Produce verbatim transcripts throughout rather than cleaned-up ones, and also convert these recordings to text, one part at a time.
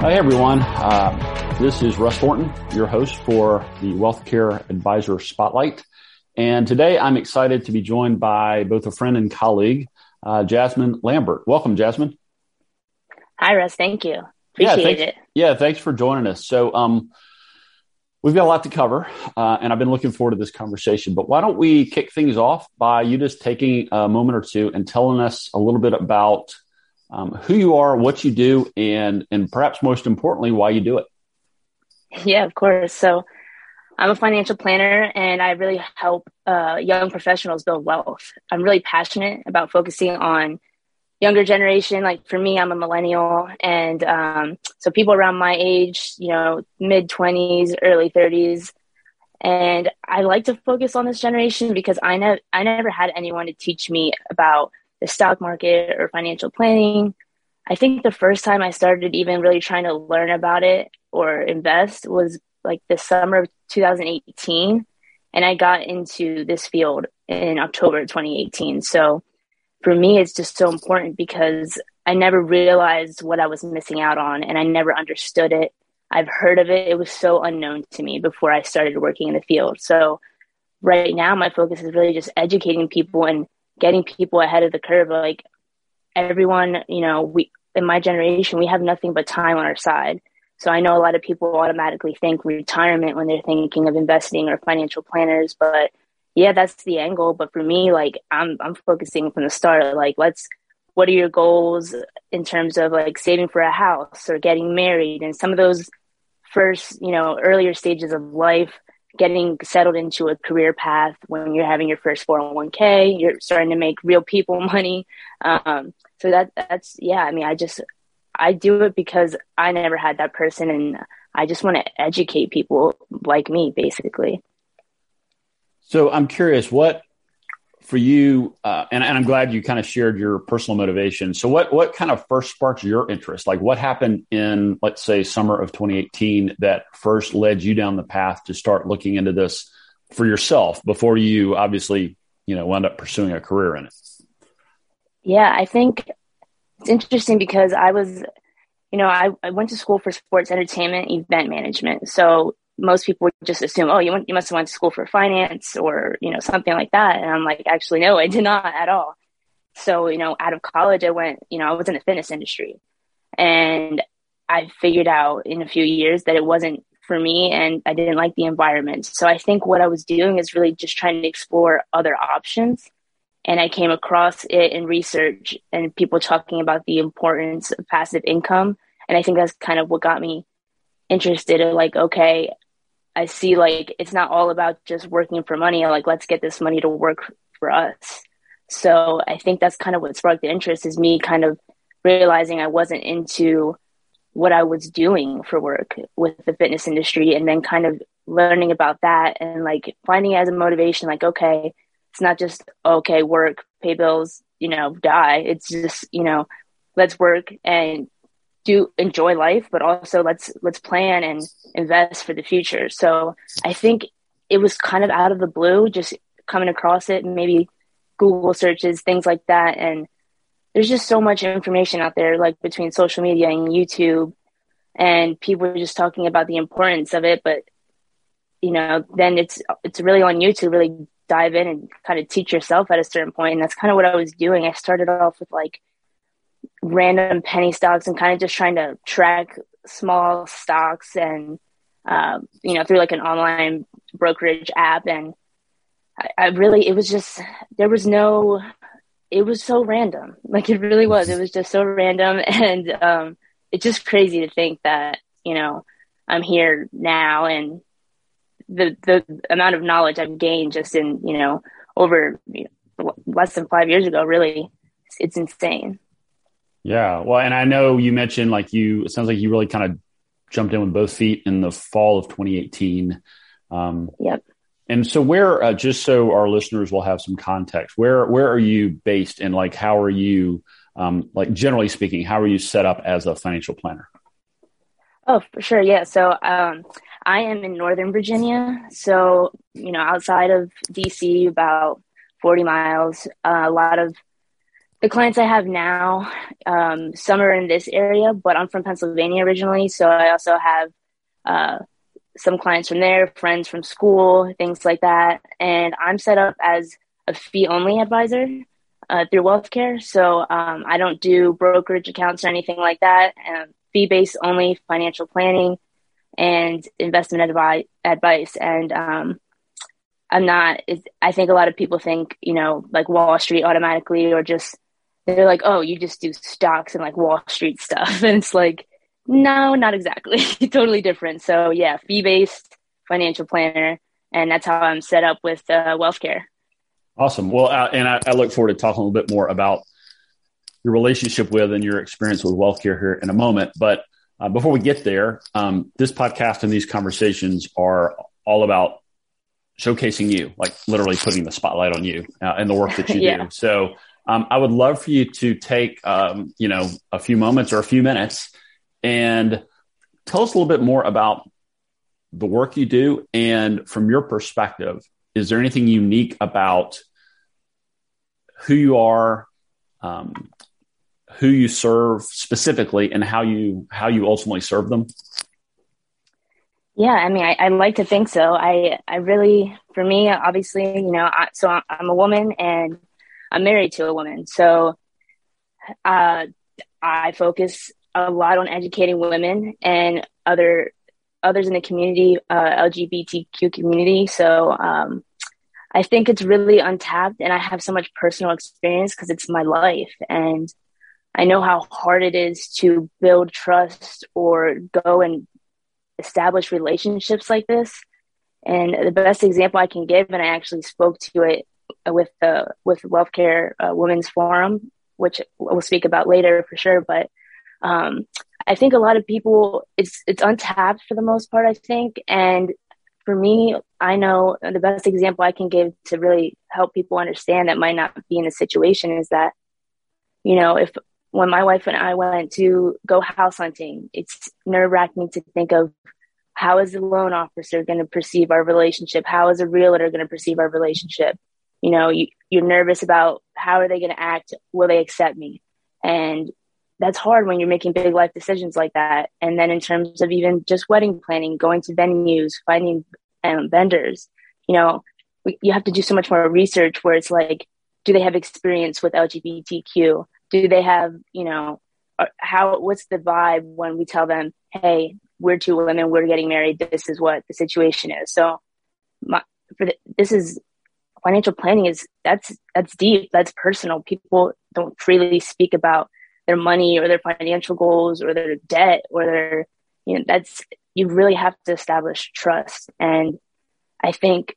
Hi, everyone. Uh, this is Russ Thornton, your host for the Wealth Care Advisor Spotlight. And today I'm excited to be joined by both a friend and colleague, uh, Jasmine Lambert. Welcome, Jasmine. Hi, Russ. Thank you. Appreciate yeah, thanks, it. Yeah, thanks for joining us. So um, we've got a lot to cover, uh, and I've been looking forward to this conversation. But why don't we kick things off by you just taking a moment or two and telling us a little bit about Um, who you are, what you do, and and perhaps most importantly, why you do it. Yeah, of course. So I'm a financial planner, and I really help uh, young professionals build wealth. I'm really passionate about focusing on younger generation. Like for me, I'm a millennial, and um, so people around my age, you know, mid twenties, early thirties, and I like to focus on this generation because I never I never had anyone to teach me about the stock market or financial planning. I think the first time I started even really trying to learn about it or invest was like the summer of two thousand eighteen. And I got into this field in October twenty eighteen. So for me, it's just so important because I never realized what I was missing out on and I never understood it. I've heard of it. It was so unknown to me before I started working in the field. So right now, my focus is really just educating people and getting people ahead of the curve. Like everyone, you know, we, in my generation, we have nothing but time on our side. So I know a lot of people automatically think retirement when they're thinking of investing or financial planners, but yeah, that's the end goal. But for me, like I'm, I'm focusing from the start, like let's, what are your goals in terms of like saving for a house or getting married and some of those first, you know, earlier stages of life, getting settled into a career path when you're having your first four oh one k, you're starting to make real people money. Um, so that that's, yeah, I mean, I just, I do it because I never had that person and I just want to educate people like me, basically. So I'm curious, what for you, uh, and, and I'm glad you kind of shared your personal motivation. So what, what kind of first sparked your interest? Like what happened in, let's say, summer of twenty eighteen that first led you down the path to start looking into this for yourself before you obviously, you know, wound up pursuing a career in it? Yeah, I think it's interesting because I was, you know, I, I went to school for sports entertainment, event management. So most people would just assume, oh, you went, you must have went to school for finance or, you know, something like that. And I'm like, actually, no, I did not at all. So, you know, out of college, I went, you know, I was in the fitness industry and I figured out in a few years that it wasn't for me and I didn't like the environment. So I think what I was doing is really just trying to explore other options. And I came across it in research and people talking about the importance of passive income. And I think that's kind of what got me interested in like, okay, I see like it's not all about just working for money. Like, let's get this money to work for us. So I think that's kind of what sparked the interest is me kind of realizing I wasn't into what I was doing for work with the fitness industry and then kind of learning about that and like finding it as a motivation, like, okay, it's not just, okay, work, pay bills, you know, die. It's just, you know, let's work and do enjoy life, but also let's let's plan and invest for the future. So I think it was kind of out of the blue, just coming across it and maybe Google searches, things like that. And there's just so much information out there, like between social media and YouTube, and people are just talking about the importance of it. But you know, then it's it's really on you to really dive in and kind of teach yourself at a certain point. And that's kind of what I was doing. I started off with like random penny stocks and kind of just trying to track small stocks and, um, you know, through like an online brokerage app. And I, I really, it was just, there was no, it was so random. Like it really was. It was just so random. And um, it's just crazy to think that, you know, I'm here now and the, the amount of knowledge I've gained just in, you know, over you know, less than five years ago, really, it's, it's insane. Yeah. Well, and I know you mentioned like you, it sounds like you really kind of jumped in with both feet in the fall of twenty eighteen. Um, yep. And so where, uh, just so our listeners will have some context, where, where are you based and like, how are you, um, like generally speaking, how are you set up as a financial planner? Oh, for sure. Yeah. So, um, I am in Northern Virginia. So, you know, outside of D C, about forty miles, uh, a lot of The clients I have now, um, some are in this area, but I'm from Pennsylvania originally. So I also have uh, some clients from there, friends from school, things like that. And I'm set up as a fee-only advisor uh, through WealthCare. So um, I don't do brokerage accounts or anything like that. Um, fee-based only financial planning and investment advi- advice. And um, I'm not, I think a lot of people think, you know, like Wall Street automatically, or just, they're like, oh, you just do stocks and like Wall Street stuff. And it's like, no, not exactly. Totally different. So yeah, fee-based financial planner. And that's how I'm set up with uh, WealthCare. Awesome. Well, uh, and I, I look forward to talking a little bit more about your relationship with and your experience with WealthCare here in a moment. But uh, before we get there, um, this podcast and these conversations are all about showcasing you, like literally putting the spotlight on you uh, and the work that you yeah. do. So um, I would love for you to take, um, you know, a few moments or a few minutes and tell us a little bit more about the work you do. And from your perspective, is there anything unique about who you are, um, who you serve specifically, and how you how you ultimately serve them? Yeah, I mean, I, I like to think so. I, I really, for me, obviously, you know, I, so I'm a woman and I'm married to a woman. So uh, I focus a lot on educating women and other others in the community, uh, L G B T Q community. So um, I think it's really untapped, and I have so much personal experience because it's my life. And I know how hard it is to build trust or go and establish relationships like this. And the best example I can give, and I actually spoke to it with the with WealthCare uh, Women's Forum, which we'll speak about later for sure. But um, I think a lot of people, it's it's untapped for the most part, I think. And for me, I know the best example I can give to really help people understand that might not be in the situation is that, you know, if when my wife and I went to go house hunting, it's nerve wracking to think of how is the loan officer going to perceive our relationship? How is a realtor going to perceive our relationship? You know, you, you're nervous about how are they going to act? Will they accept me? And that's hard when you're making big life decisions like that. And then in terms of even just wedding planning, going to venues, finding um, vendors, you know, we, you have to do so much more research where it's like, do they have experience with L G B T Q? Do they have, you know, how, what's the vibe when we tell them, hey, we're two women, we're getting married, this is what the situation is. So my, for the, this is financial planning is that's, that's deep. That's personal. People don't freely speak about their money or their financial goals or their debt or their, you know, that's, you really have to establish trust. And I think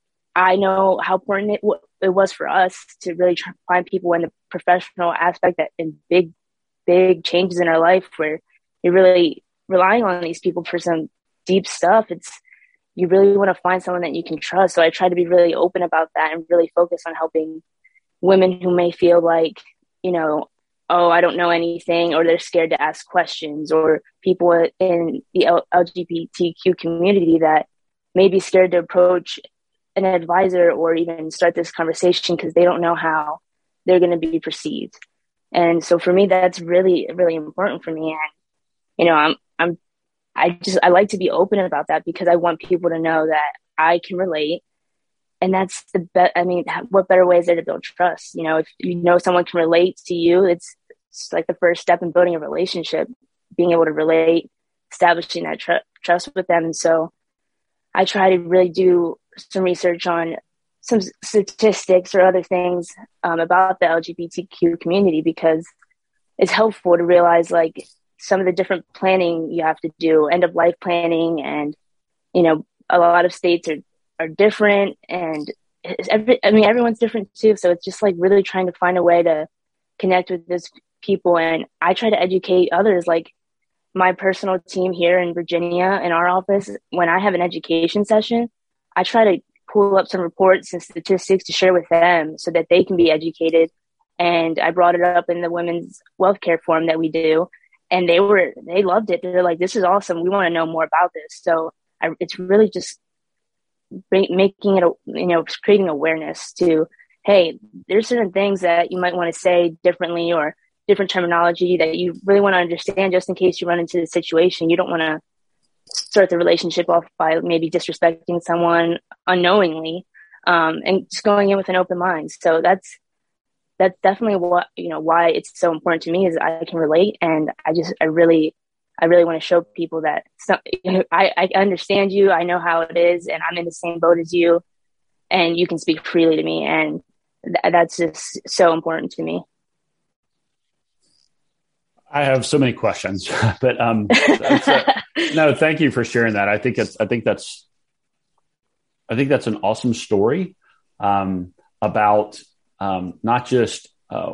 I know how important it, w- it was for us to really try to find people in the professional aspect that in big, big changes in our life where you're really relying on these people for some deep stuff. It's, you really want to find someone that you can trust. So I try to be really open about that and really focus on helping women who may feel like, you know, oh, I don't know anything, or they're scared to ask questions, or people in the L- LGBTQ community that may be scared to approach an advisor or even start this conversation because they don't know how they're going to be perceived. And so for me, that's really, really important for me. And, you know, I'm, I'm, I just, I like to be open about that because I want people to know that I can relate. And that's the best. I mean, what better way is there to build trust? You know, if you know someone can relate to you, it's, it's like the first step in building a relationship, being able to relate, establishing that tr- trust with them. And so I try to really do some research on some statistics or other things um, about the L G B T Q community because it's helpful to realize like some of the different planning you have to do, end of life planning. And, you know, a lot of states are, are different and every, I mean, everyone's different too. So it's just like really trying to find a way to connect with those people. And I try to educate others, like my personal team here in Virginia in our office. When I have an education session, I try to pull up some reports and statistics to share with them so that they can be educated. And I brought it up in the women's WealthCare forum that we do. And they were, they loved it. They're like, this is awesome. We want to know more about this. So I, it's really just bring, making it, a, you know, creating awareness to hey, there's certain things that you might want to say differently or different terminology that you really want to understand just in case you run into the situation. You don't want to start the relationship off by maybe disrespecting someone unknowingly, um, and just going in with an open mind. So that's that's definitely what, you know, why it's so important to me is I can relate. And I just, I really, I really want to show people that some, I, I understand you. I know how it is, and I'm in the same boat as you, and you can speak freely to me. And th- that's just so important to me. I have so many questions, but um, a, no, thank you for sharing that. I think it's, I think that's, I think that's an awesome story um, about um, not just uh,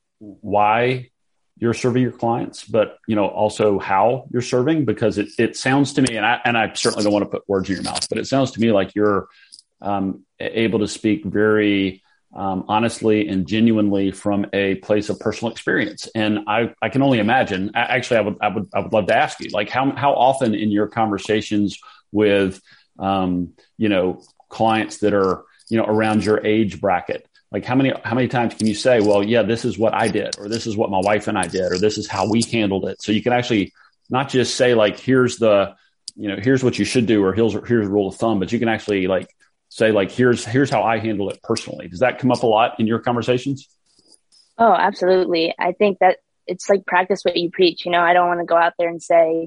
why you're serving your clients, but you know also how you're serving, because it, it sounds to me, and I and I certainly don't want to put words in your mouth, but it sounds to me like you're um, able to speak very Um, honestly and genuinely from a place of personal experience. And I, I can only imagine, actually, I would, I would, I would love to ask you, like how, how often in your conversations with, um, you know, clients that are, you know, around your age bracket, like how many, how many times can you say, well, yeah, this is what I did, or this is what my wife and I did, or this is how we handled it. So you can actually not just say like, here's the, you know, here's what you should do, or here's, here's a rule of thumb, but you can actually like, say like, here's, here's how I handle it personally. Does that come up a lot in your conversations? Oh, absolutely. I think that it's like practice what you preach. You know, I don't want to go out there and say,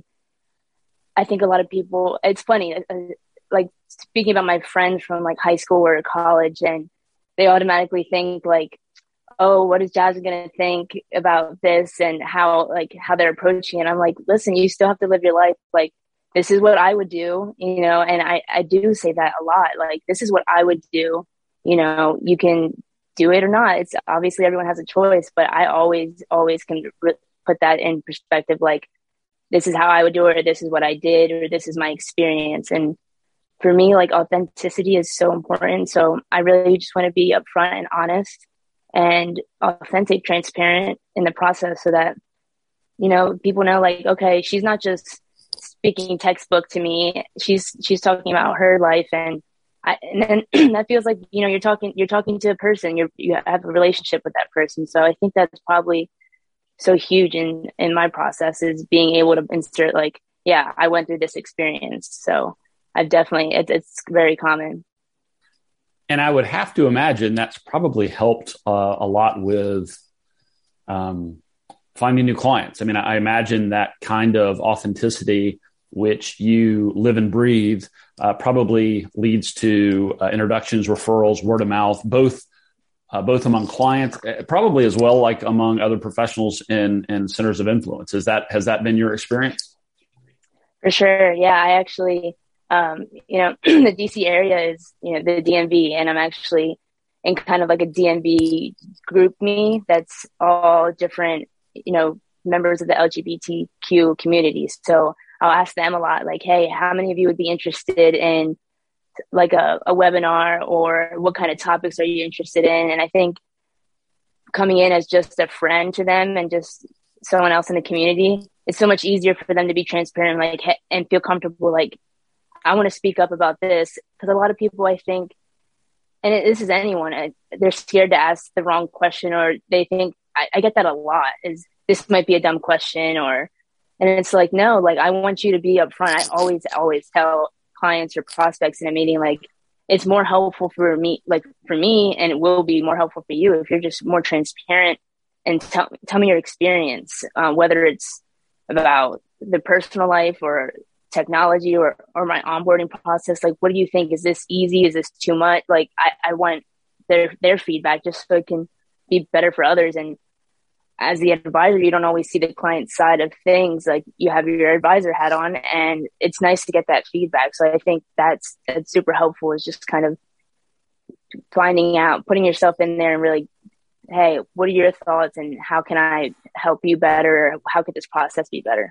I think a lot of people, it's funny, uh, like speaking about my friends from like high school or college, and they automatically think like, oh, what is Jasmine going to think about this and how, like how they're approaching it. I'm like, listen, you still have to live your life. Like, this is what I would do, you know, and I, I do say that a lot. Like, this is what I would do. You know, you can do it or not. It's obviously everyone has a choice, but I always, always can re- put that in perspective. Like, this is how I would do it, or this is what I did, or this is my experience. And for me, like authenticity is so important. So I really just want to be upfront and honest and authentic, transparent in the process so that, you know, people know like, okay, she's not just speaking textbook to me. She's, she's talking about her life. And I, and then that feels like, you know, you're talking, you're talking to a person, you're, you have a relationship with that person. So I think that's probably so huge in, in my process is being able to insert like, yeah, I went through this experience. So I've definitely, it, it's very common. And I would have to imagine that's probably helped uh, a lot with, um, finding new clients. I mean, I imagine that kind of authenticity, which you live and breathe, uh, probably leads to uh, introductions, referrals, word of mouth, both uh, both among clients, probably as well, like among other professionals in, in centers of influence. Is that, has that been your experience? For sure. Yeah, I actually, um, you know, the D C area is, you know, the D M V, and I'm actually in kind of like a D M V group me that's all different, you know, members of the L G B T Q community. So I'll ask them a lot, like, hey, how many of you would be interested in like a, a webinar, or what kind of topics are you interested in? And I think coming in as just a friend to them and just someone else in the community, it's so much easier for them to be transparent, like, and feel comfortable. Like, I want to speak up about this, because a lot of people, I think, and it, this is anyone, they're scared to ask the wrong question, or they think, I, I get that a lot, is this might be a dumb question, or, and it's like, no, like, I want you to be upfront. I always, always tell clients or prospects in a meeting, like, it's more helpful for me, like for me, and it will be more helpful for you if you're just more transparent and tell, tell me your experience, uh, whether it's about the personal life or technology or, or my onboarding process. Like, what do you think? Is this easy? Is this too much? Like, I, I want their, their feedback just so it can be better for others. And as the advisor, you don't always see the client side of things. Like, you have your advisor hat on, and it's nice to get that feedback. So I think that's, that's super helpful, is just kind of finding out, putting yourself in there and really, hey, what are your thoughts and how can I help you better? How could this process be better?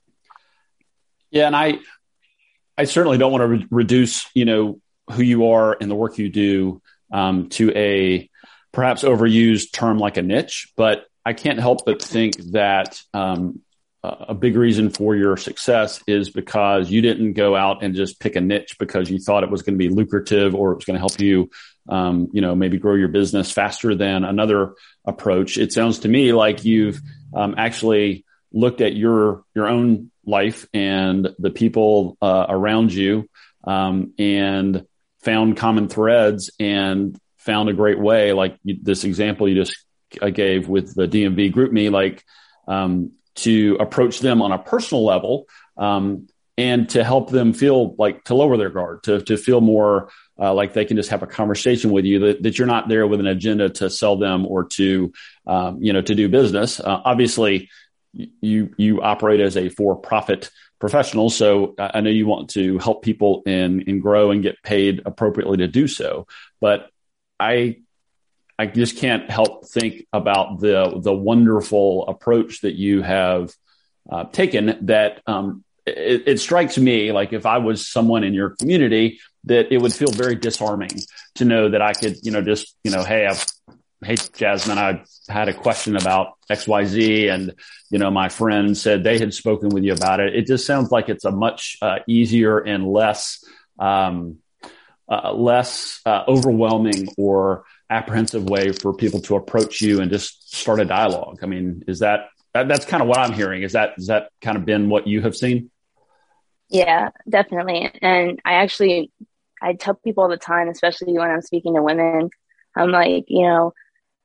Yeah. And I, I certainly don't want to re- reduce, you know, who you are and the work you do um, to a perhaps overused term like a niche, but I can't help but think that um, a big reason for your success is because you didn't go out and just pick a niche because you thought it was going to be lucrative or it was going to help you um, you know, maybe grow your business faster than another approach. It sounds to me like you've um, actually looked at your your own life and the people uh, around you, um, and found common threads and found a great way, like you, this example you just uh, gave with the D M V GroupMe, like um, to approach them on a personal level, um, and to help them feel like to lower their guard, to to feel more uh, like they can just have a conversation with you, that, that you're not there with an agenda to sell them or to um, you know to do business. Uh, obviously, you you operate as a for-profit professional, so I know you want to help people and and grow and get paid appropriately to do so. But I I just can't help think about the the wonderful approach that you have uh, taken. That um, it, it strikes me like if I was someone in your community, that it would feel very disarming to know that I could, you know, just you know, hey, I've, hey, Jasmine, I had a question about X Y Z, and you know, my friend said they had spoken with you about it. It just sounds like it's a much uh, easier and less um, uh, less uh, overwhelming or apprehensive way for people to approach you and just start a dialogue. I mean, is that, that that's kind of what I'm hearing? Is that is that kind of been what you have seen? Yeah, definitely. And I actually, I tell people all the time, especially when I'm speaking to women, I'm like, you know,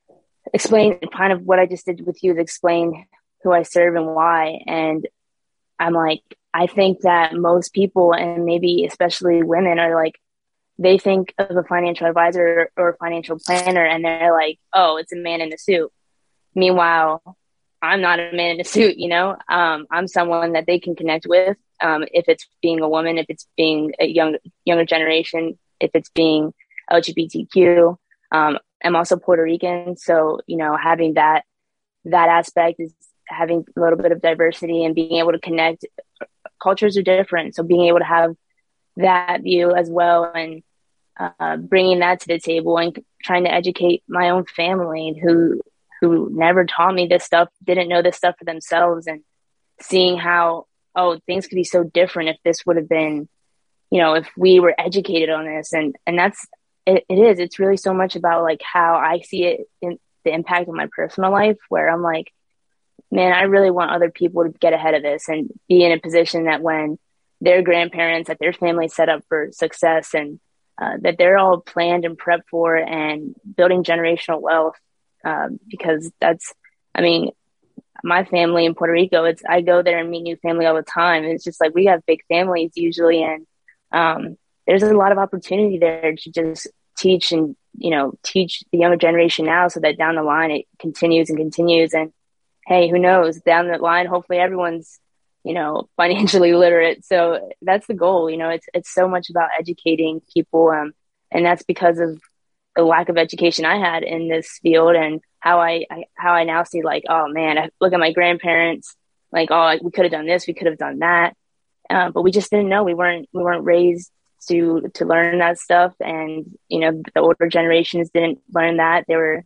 explain kind of what I just did with you, to explain who I serve and why. And I'm like, I think that most people, and maybe especially women, are like, they think of a financial advisor or a financial planner and they're like, oh, it's a man in a suit. Meanwhile, I'm not a man in a suit, you know, um, I'm someone that they can connect with. Um, if it's being a woman, if it's being a young, younger generation, if it's being L G B T Q. Um, I'm also Puerto Rican. So, you know, having that, that aspect is having a little bit of diversity and being able to connect. Cultures are different. So being able to have that view as well, and uh, bringing that to the table and trying to educate my own family who, who never taught me this stuff, didn't know this stuff for themselves, and seeing how, oh, things could be so different if this would have been, you know, if we were educated on this. And, and that's, it, it is, it's really so much about like how I see it in the impact on my personal life, where I'm like, man, I really want other people to get ahead of this and be in a position that when their grandparents, that their family set up for success, and uh, that they're all planned and prepped for, and building generational wealth. Um, because that's, I mean, my family in Puerto Rico, it's, I go there and meet new family all the time. And it's just like, we have big families usually. And um, there's a lot of opportunity there to just teach and, you know, teach the younger generation now, so that down the line it continues and continues. And hey, who knows, down the line, hopefully everyone's, you know, financially literate. So that's the goal. You know, it's, it's so much about educating people. Um, and that's because of the lack of education I had in this field, and how I, I how I now see like, oh man, I look at my grandparents, like, oh, like, we could have done this, we could have done that. Uh, but we just didn't know. We weren't, we weren't raised to, to learn that stuff. And, you know, the older generations didn't learn that. They were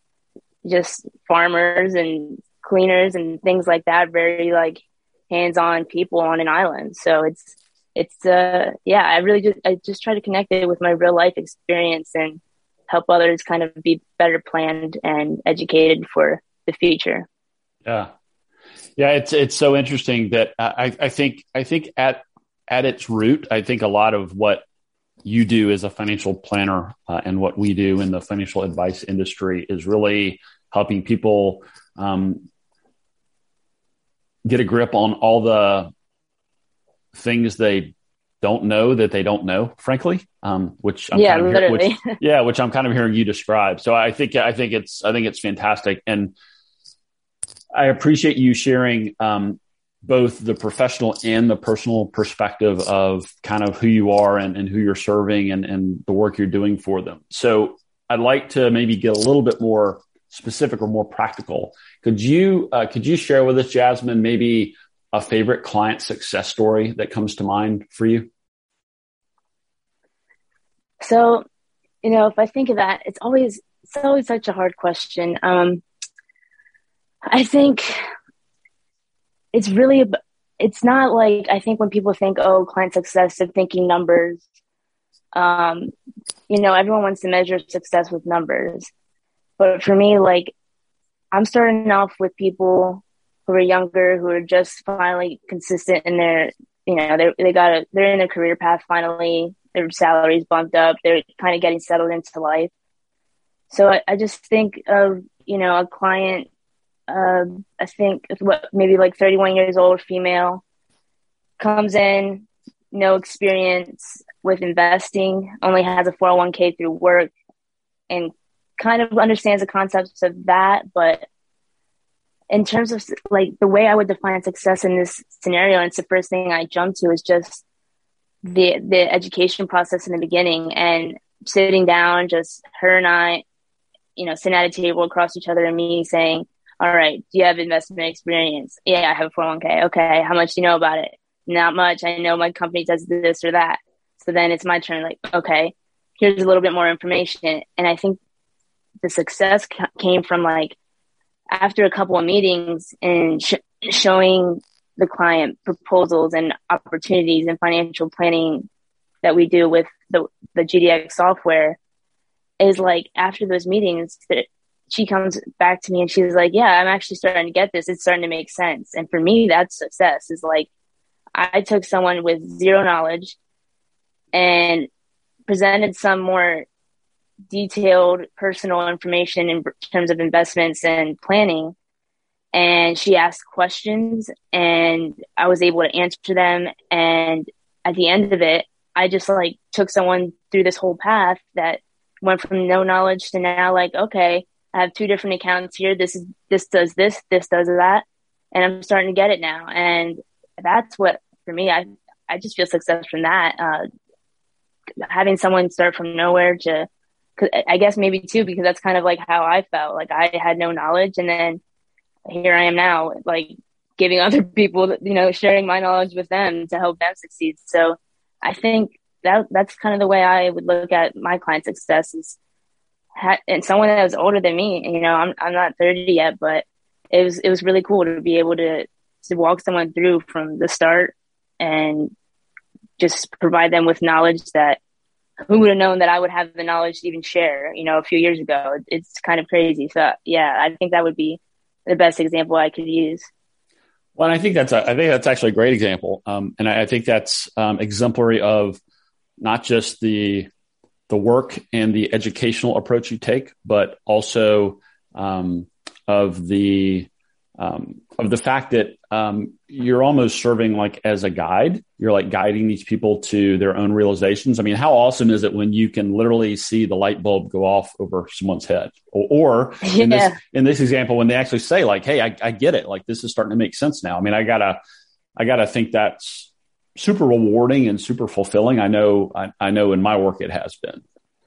just farmers and cleaners and things like that, very like hands-on people on an island. So it's, it's, uh, yeah, I really just, I just try to connect it with my real life experience and help others kind of be better planned and educated for the future. Yeah. Yeah. It's, it's so interesting that I, I think, I think at, at its root, I think a lot of what you do as a financial planner uh, and what we do in the financial advice industry is really helping people um, get a grip on all the things they don't know that they don't know, frankly, um, which I'm yeah, kind of literally. Hear, which, yeah, which I'm kind of hearing you describe. So I think I think it's I think it's fantastic, and I appreciate you sharing um, both the professional and the personal perspective of kind of who you are and, and who you're serving and, and the work you're doing for them. So I'd like to maybe get a little bit more specific or more practical. Could you uh, could you share with us, Jasmine, maybe a favorite client success story that comes to mind for you? So, you know, if I think of that, it's always, it's always such a hard question. Um, I think it's really, it's not like, I think when people think, oh, client success, they're thinking numbers. Um, you know, everyone wants to measure success with numbers. But for me, like, I'm starting off with people who are younger, who are just finally consistent in their, you know, they they got a, they're in their career path finally. Their salaries bumped up. They're kind of getting settled into life. So I, I just think of, you know, a client, uh, I think what maybe like thirty-one years old, female, comes in, no experience with investing, only has a four oh one k through work, and kind of understands the concepts of that. But in terms of like the way I would define success in this scenario, and it's the first thing I jump to, is just the the education process in the beginning, and sitting down, just her and I, you know, sitting at a table across each other, and me saying, all right, do you have investment experience? Yeah, I have a four oh one k. Okay. How much do you know about it? Not much. I know my company does this or that. So then it's my turn. Like, okay, here's a little bit more information. And I think the success ca- came from like after a couple of meetings and sh- showing the client proposals and opportunities and financial planning that we do with the, the G D X software, is like after those meetings that she comes back to me and she's like, yeah, I'm actually starting to get this. It's starting to make sense. And for me, that's success. Is like, I took someone with zero knowledge and presented some more detailed personal information in terms of investments and planning. And she asked questions and I was able to answer them. And at the end of it, I just like took someone through this whole path that went from no knowledge to now like, okay, I have two different accounts here. This is, this does this, this does that. And I'm starting to get it now. And that's what, for me, I, I just feel success from that. Uh, having someone start from nowhere to, cause I guess maybe too, because that's kind of like how I felt. Like I had no knowledge, and then here I am now, like giving other people, you know, sharing my knowledge with them to help them succeed. So I think that that's kind of the way I would look at my client success, is ha- and someone that was older than me. You know, I'm I'm not thirty yet, but it was it was really cool to be able to to walk someone through from the start and just provide them with knowledge that who would have known that I would have the knowledge to even share, you know, a few years ago. It's kind of crazy. So yeah, I think that would be the best example I could use. Well, I think that's a, I think that's actually a great example, um, and I, I think that's um, exemplary of not just the the work and the educational approach you take, but also um, of the um, of the fact that um, you're almost serving like as a guide. You're like guiding these people to their own realizations. I mean, how awesome is it when you can literally see the light bulb go off over someone's head, or, or Yeah. in this in this example, when they actually say like, "Hey, I, I get it. Like this is starting to make sense now." I mean, I gotta I gotta think that's super rewarding and super fulfilling. I know I, I know in my work it has been.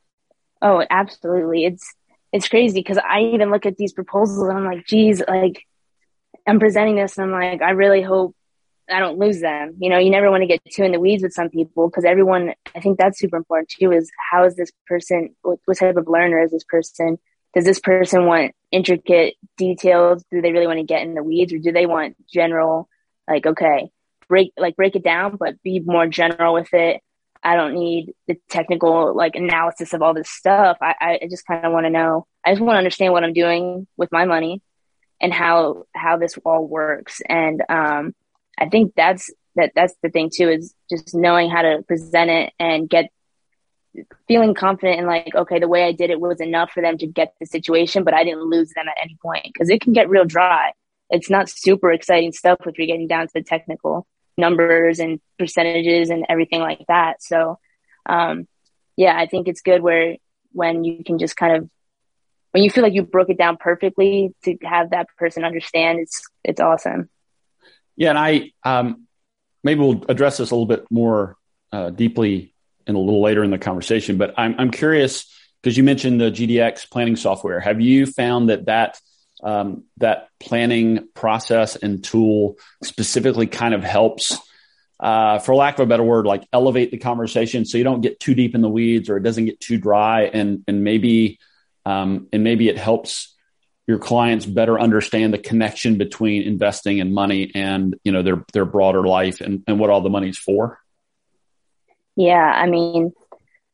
Oh, absolutely. It's it's crazy because I even look at these proposals and I'm like, geez, like I'm presenting this and I'm like, I really hope I don't lose them. You know, you never want to get too in the weeds with some people, because everyone, I think that's super important too, is how is this person, what, what type of learner is this person? Does this person want intricate details? Do they really want to get in the weeds, or do they want general, like, okay, break, like break it down, but be more general with it. I don't need the technical like analysis of all this stuff. I, I just kind of want to know, I just want to understand what I'm doing with my money and how, how this all works. And, um, I think that's, that that's the thing too, is just knowing how to present it and get feeling confident in like, okay, the way I did it was enough for them to get the situation, but I didn't lose them at any point, because it can get real dry. It's not super exciting stuff if you're getting down to the technical numbers and percentages and everything like that. So, um, yeah, I think it's good where when you can just kind of, when you feel like you broke it down perfectly, to have that person understand, it's, it's awesome. Yeah. And I, um, maybe we'll address this a little bit more uh, deeply in a little later in the conversation, but I'm, I'm curious, because you mentioned the G D X planning software. Have you found that that, um, that planning process and tool specifically kind of helps, uh, for lack of a better word, like elevate the conversation so you don't get too deep in the weeds, or it doesn't get too dry, and, and maybe, um, and maybe it helps your clients better understand the connection between investing and money and, you know, their, their broader life and, and what all the money's for? Yeah. I mean,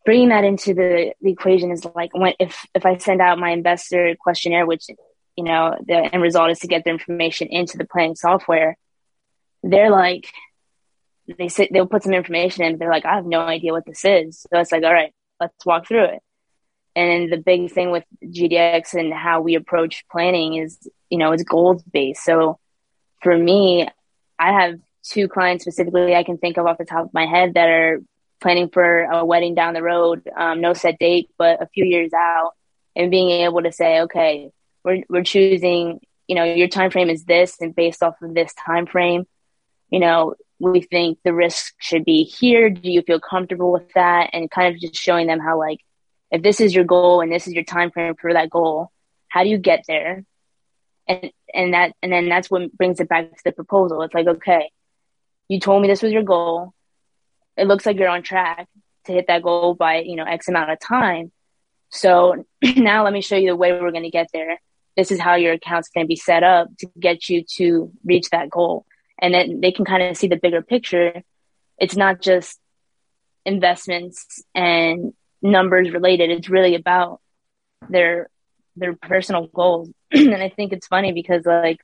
bringing that into the, the equation is like when if if I send out my investor questionnaire, which, you know, the end result is to get their information into the planning software, they're like, they sit, they'll put some information in, they're like, I have no idea what this is. So it's like, all right, let's walk through it. And the big thing with G D X and how we approach planning is, you know, it's goals based. So for me, I have two clients specifically I can think of off the top of my head that are planning for a wedding down the road, um, no set date, but a few years out, and being able to say, okay, we're we're choosing, you know, your time frame is this, and based off of this time frame, you know, we think the risk should be here. Do you feel comfortable with that? And kind of just showing them how, like, if this is your goal and this is your time frame for that goal, how do you get there? And and that and then that's what brings it back to the proposal. It's like, okay, you told me this was your goal. It looks like you're on track to hit that goal by, you know, X amount of time. So now let me show you the way we're going to get there. This is how your account's going to be set up to get you to reach that goal. And then they can kind of see the bigger picture. It's not just investments and numbers related. It's really about their their personal goals. And I think it's funny because, like,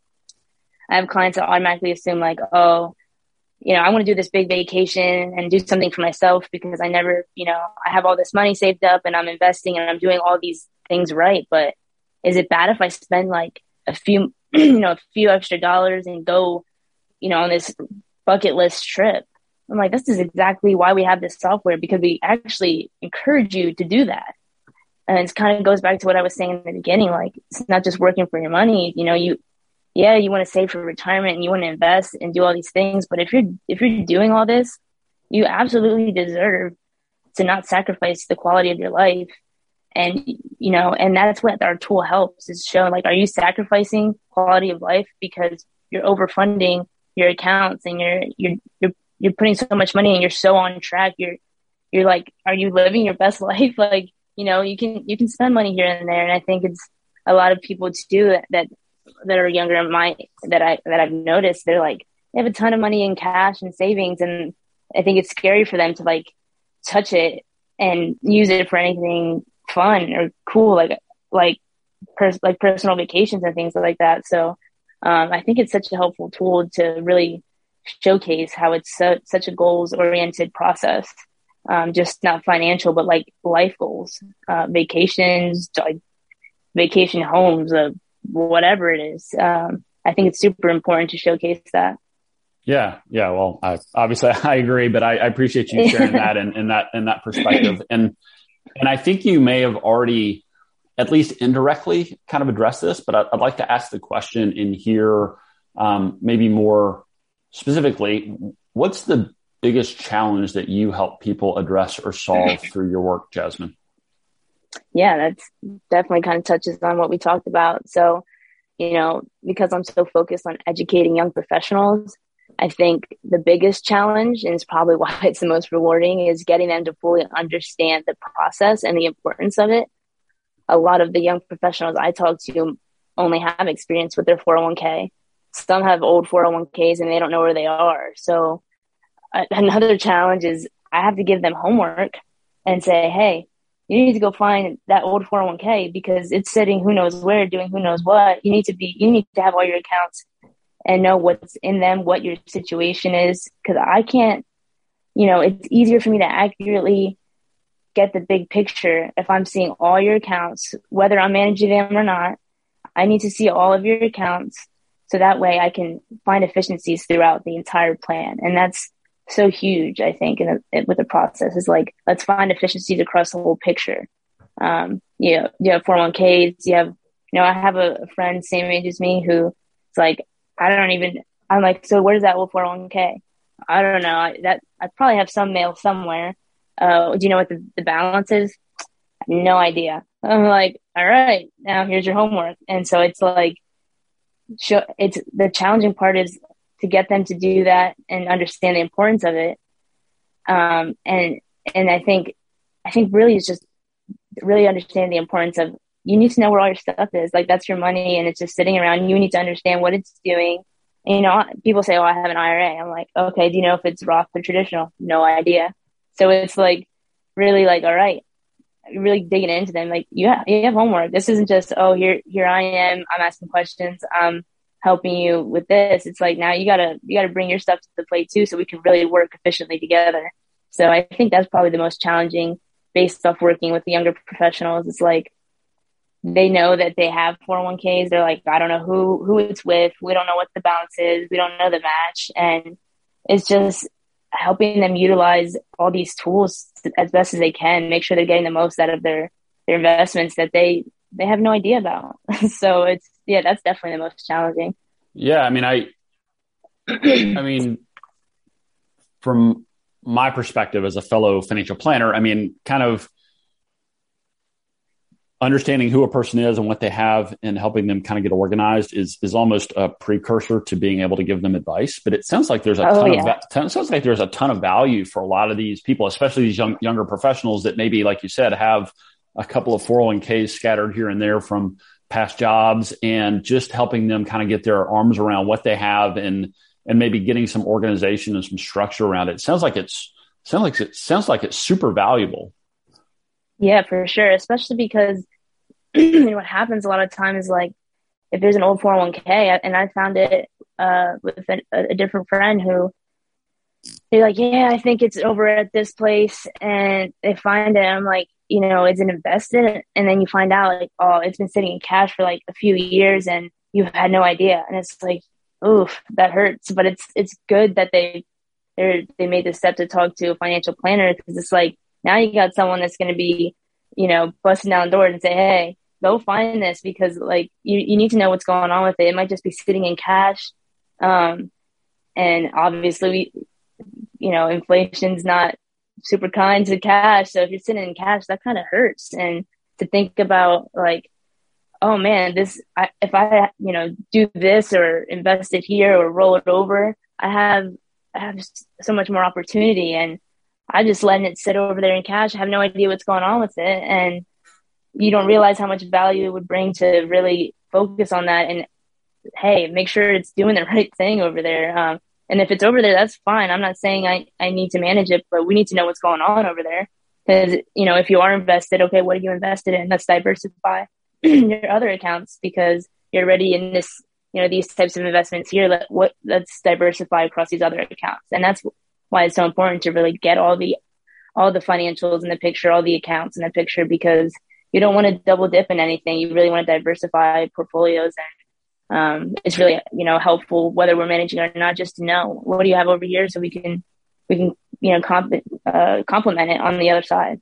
I have clients that automatically assume, like, oh, you know, I want to do this big vacation and do something for myself because I never, you know, I have all this money saved up and I'm investing and I'm doing all these things right. But is it bad if I spend like a few, you know, a few extra dollars and go, you know, on this bucket list trip? I'm like, this is exactly why we have this software, because we actually encourage you to do that. And it kind of goes back to what I was saying in the beginning. Like, it's not just working for your money. You know, you, yeah, you want to save for retirement and you want to invest and do all these things. But if you're, if you're doing all this, you absolutely deserve to not sacrifice the quality of your life. And, you know, and that's what our tool helps, is show, like, are you sacrificing quality of life because you're overfunding your accounts and you're, you're, you're, you're putting so much money and you're so on track. You're, you're like, are you living your best life? Like, you know, you can, you can spend money here and there. And I think it's a lot of people too that, that, that are younger than my, that I, that I've noticed, they're like, they have a ton of money in cash and savings. And I think it's scary for them to, like, touch it and use it for anything fun or cool, like, like, pers- like personal vacations and things like that. So, um, I think it's such a helpful tool to really showcase how it's so, such a goals oriented process. Um, just not financial, but like life goals, uh, vacations, like vacation homes, uh, whatever it is. Um, I think it's super important to showcase that. Yeah. Yeah. Well, I, obviously I agree, but I, I appreciate you sharing that and, and that, and that perspective. And, and I think you may have already, at least indirectly, kind of addressed this, but I'd, I'd like to ask the question in here, um, maybe more specifically, what's the biggest challenge that you help people address or solve through your work, Jasmine? Yeah, that's definitely kind of touches on what we talked about. So, you know, because I'm so focused on educating young professionals, I think the biggest challenge, and it's probably why it's the most rewarding, is getting them to fully understand the process and the importance of it. A lot of the young professionals I talk to only have experience with their four oh one k. Some have old four oh one k's and they don't know where they are. So uh, another challenge is I have to give them homework and say, hey, you need to go find that old four oh one k because it's sitting who knows where, doing who knows what. You need to be, you need to have all your accounts and know what's in them, what your situation is. Because I can't, you know, it's easier for me to accurately get the big picture if I'm seeing all your accounts, whether I'm managing them or not. I need to see all of your accounts so that way I can find efficiencies throughout the entire plan. And that's so huge, I think, in a, with the process is like, let's find efficiencies across the whole picture. Um, you know, you have four oh one k's, you have, you know, I have a, a friend same age as me who it's like, I don't even, I'm like, so where's that old four oh one k? I don't know. I, that I probably have some mail somewhere. Uh, do you know what the, the balance is? No idea. I'm like, all right, now here's your homework. And so it's like, show, it's the challenging part is to get them to do that and understand the importance of it. Um, and, and I think, I think really it's just really understand the importance of, you need to know where all your stuff is. Like, that's your money and it's just sitting around. You need to understand what it's doing. And, you know, people say, oh, I have an I R A. I'm like, okay, do you know if it's Roth or traditional? No idea. So it's like, really like, all right, really digging into them. Like, you have, you have homework. This isn't just, oh, here, here I am. I'm asking questions. I'm helping you with this. It's like, now you gotta, you gotta bring your stuff to the plate too, so we can really work efficiently together. So I think that's probably the most challenging based off working with the younger professionals. It's like, they know that they have four oh one k's. They're like, I don't know who, who it's with. We don't know what the balance is. We don't know the match. And it's just helping them utilize all these tools as best as they can, make sure they're getting the most out of their, their investments that they, they have no idea about. So it's, yeah, that's definitely the most challenging. Yeah. I mean, I, I mean, from my perspective as a fellow financial planner, I mean, kind of understanding who a person is and what they have and helping them kind of get organized is is almost a precursor to being able to give them advice. But it sounds like there's a oh, ton yeah. of ton, it sounds like there's a ton of value for a lot of these people, especially these young, younger professionals that maybe, like you said, have a couple of four oh one k's scattered here and there from past jobs, and just helping them kind of get their arms around what they have and and maybe getting some organization and some structure around it. It sounds like it's sounds like it sounds like it's super valuable. Yeah, for sure. Especially because what happens a lot of times, like if there's an old four oh one k, and I found it uh, with a, a different friend who they're like, yeah, I think it's over at this place, and they find it. I'm like, you know, is it invested? And then you find out like, oh, it's been sitting in cash for like a few years, and you've had no idea. And it's like, oof, that hurts. But it's it's good that they they they made the step to talk to a financial planner, because it's like, now you got someone that's going to be, you know, busting down doors and say, hey, go find this, because like you, you need to know what's going on with it. It might just be sitting in cash. Um, and obviously, we, you know, inflation's not super kind to cash. So if you're sitting in cash, that kind of hurts. And to think about like, oh man, this, I, if I, you know, do this or invest it here or roll it over, I have, I have so much more opportunity. And I just letting it sit over there in cash. I have no idea what's going on with it. And you don't realize how much value it would bring to really focus on that. And hey, make sure it's doing the right thing over there. Um, and if it's over there, that's fine. I'm not saying I, I need to manage it, but we need to know what's going on over there. Because, you know, if you are invested, okay, what are you invested in? Let's diversify your other accounts, because you're already in this, you know, these types of investments here. Let, what, let's diversify across these other accounts. And that's why it's so important to really get all the, all the financials in the picture, all the accounts in the picture, because you don't want to double dip in anything. You really want to diversify portfolios. And um, it's really, you know, helpful whether we're managing or not, just to know what do you have over here, so we can, we can, you know, comp- uh, complement it on the other side.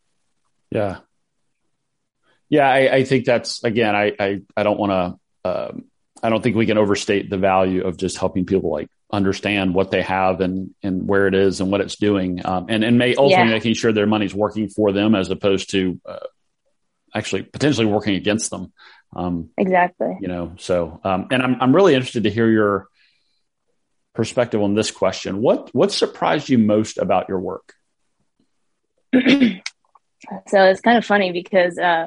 Yeah. Yeah. I, I think that's, again, I, I, I don't want to, um, I don't think we can overstate the value of just helping people like understand what they have and, and where it is and what it's doing. Um, and, and may ultimately yeah. making sure their money's working for them, as opposed to uh, actually potentially working against them. Um, exactly. You know, so, um, and I'm, I'm really interested to hear your perspective on this question. What, what surprised you most about your work? So it's kind of funny because, uh,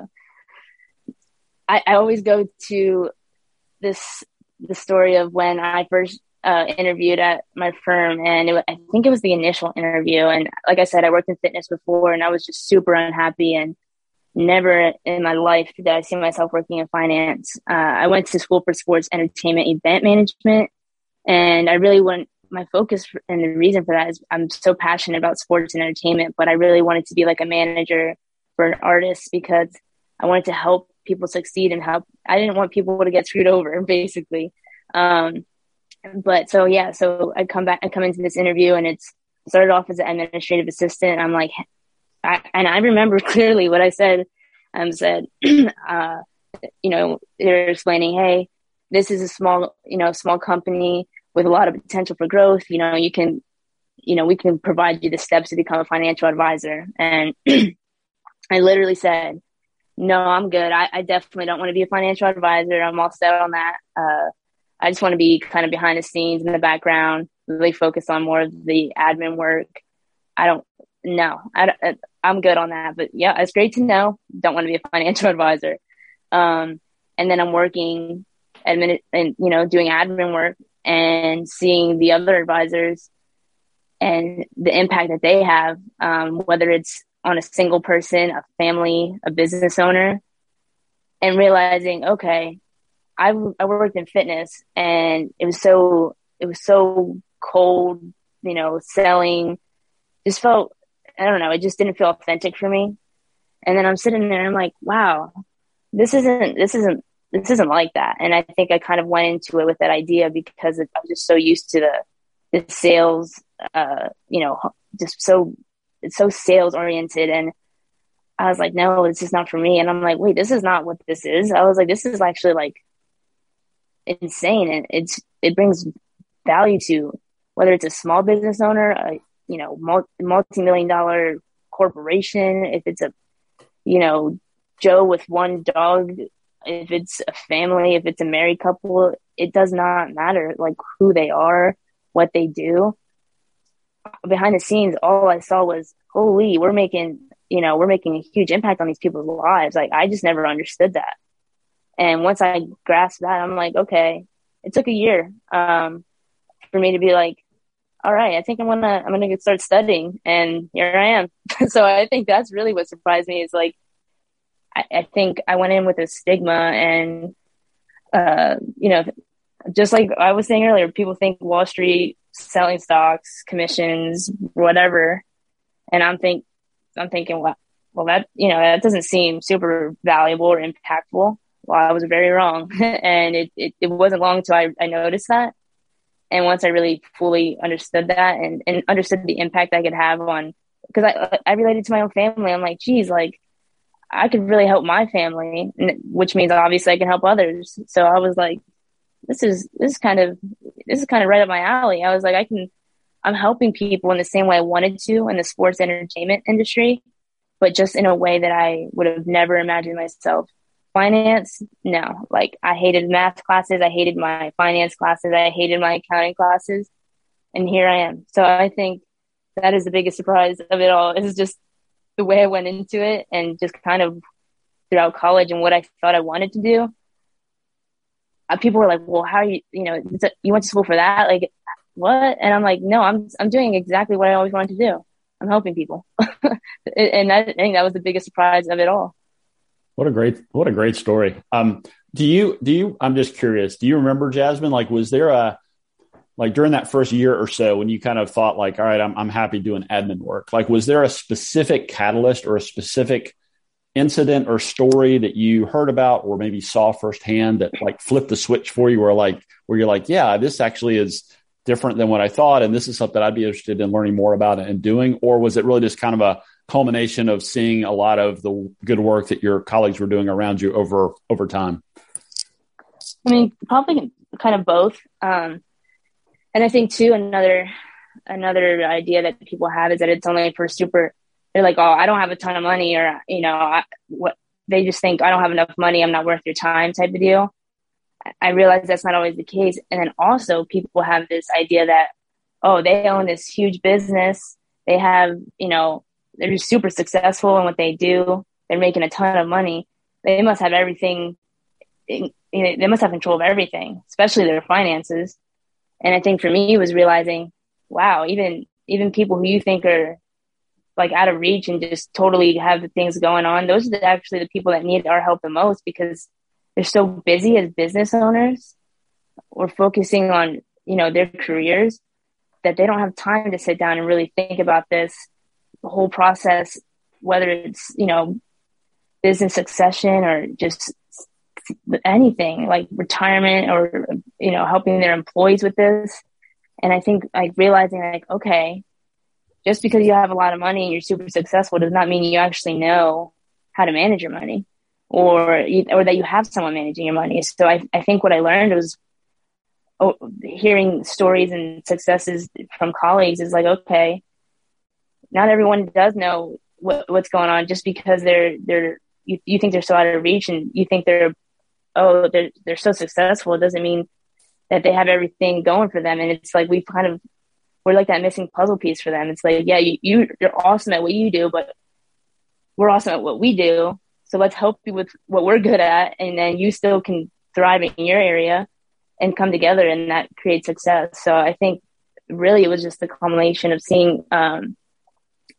I, I always go to this, the story of when I first, uh, interviewed at my firm, and it, I think it was the initial interview. And like I said, I worked in fitness before, and I was just super unhappy, and never in my life did I see myself working in finance. Uh, I went to school for sports entertainment event management, and I really went, my focus for, and the reason for that is I'm so passionate about sports and entertainment, but I really wanted to be like a manager for an artist, because I wanted to help people succeed and help. I didn't want people to get screwed over, basically. Um, but so, yeah, so I come back, I come into this interview, and it's started off as an administrative assistant. I'm like, I, and I remember clearly what I said. I said, uh, you know, they're explaining, hey, this is a small, you know, small company with a lot of potential for growth. You know, you can, you know, we can provide you the steps to become a financial advisor. And I literally said, no, I'm good. I, I definitely don't want to be a financial advisor. I'm all set on that. Uh, I just want to be kind of behind the scenes in the background, really focus on more of the admin work. I don't, no, I, I'm good on that. But yeah, it's great to know. Don't want to be a financial advisor. Um, and then I'm working admin and, you know, doing admin work and seeing the other advisors and the impact that they have, um, whether it's on a single person, a family, a business owner, and realizing, okay, I, I worked in fitness and it was so, it was so cold, you know, selling just felt, I don't know, it just didn't feel authentic for me. And then I'm sitting there and I'm like, wow, this isn't, this isn't, this isn't like that. And I think I kind of went into it with that idea because I was just so used to the, the sales, uh, you know, just so, it's so sales oriented. And I was like, no, this is not for me. And I'm like, wait, this is not what this is. I was like, this is actually like insane. And it's, it brings value to whether it's a small business owner, a, you know, multi, multi-million dollar corporation, if it's a, you know, Joe with one dog, if it's a family, if it's a married couple, it does not matter like who they are, what they do. Behind the scenes, all I saw was, holy, we're making, you know, we're making a huge impact on these people's lives. Like, I just never understood that. And once I grasped that, I'm like, okay, it took a year um, for me to be like, all right, I think I'm going to, I'm going to get start studying. And here I am. So I think that's really what surprised me is like, I, I think I went in with a stigma and, uh, you know, just like I was saying earlier, people think Wall Street, selling stocks, commissions, whatever. And I'm think, I'm thinking, well, well, that, you know, that doesn't seem super valuable or impactful. Well, I was very wrong. And it, it, it wasn't long until I, I noticed that. And once I really fully understood that and, and understood the impact I could have on, because I, I related to my own family. I'm like, geez, like I could really help my family, which means obviously I can help others. So I was like, this is, this is kind of, this is kind of right up my alley. I was like, I can, I'm helping people in the same way I wanted to in the sports entertainment industry, but just in a way that I would have never imagined myself. Finance, no. Like I hated math classes. I hated my finance classes. I hated my accounting classes. And here I am. So I think that is the biggest surprise of it all. Is just the way I went into it and just kind of throughout college and what I thought I wanted to do. Uh, people were like, well, how are you, you know, you went to school for that? Like what? And I'm like, no, I'm, I'm doing exactly what I always wanted to do. I'm helping people. And that, I think that was the biggest surprise of it all. What a great, what a great story. Um, do you, do you, I'm just curious, do you remember, Jasmine, like, was there a, like during that first year or so when you kind of thought like, all right, I'm, I'm happy doing admin work. Like, was there a specific catalyst or a specific incident or story that you heard about or maybe saw firsthand that like flipped the switch for you, where like, where you're like, yeah, this actually is different than what I thought. And this is something I'd be interested in learning more about and doing. Or was it really just kind of a culmination of seeing a lot of the good work that your colleagues were doing around you over, over time? I mean, probably kind of both. Um, and I think too, another, another idea that people have is that it's only for super, they're like, oh, I don't have a ton of money, or, you know, I, what they just think I don't have enough money. I'm not worth your time type of deal. I realize that's not always the case. And then also people have this idea that, oh, they own this huge business. They have, you know, they're just super successful in what they do. They're making a ton of money. They must have everything. You know, they must have control of everything, especially their finances. And I think for me, it was realizing, wow, even, even people who you think are like out of reach and just totally have the things going on, those are actually the people that need our help the most, because they're so busy as business owners or focusing on, you know, their careers, that they don't have time to sit down and really think about this the whole process, whether it's, you know, business succession or just anything like retirement or, you know, helping their employees with this. And I think like realizing like, okay, just because you have a lot of money and you're super successful does not mean you actually know how to manage your money, or you, or that you have someone managing your money. So I, I think what I learned was oh, hearing stories and successes from colleagues is like, okay, not everyone does know what, what's going on just because they're, they're, you, you think they're so out of reach and you think they're, oh, they're, they're so successful. It doesn't mean that they have everything going for them. And it's like, we've kind of, we're like that missing puzzle piece for them. It's like, yeah, you, you, you're awesome at what you do, but we're awesome at what we do. So let's help you with what we're good at. And then you still can thrive in your area and come together, and that creates success. So I think really it was just the culmination of seeing, um,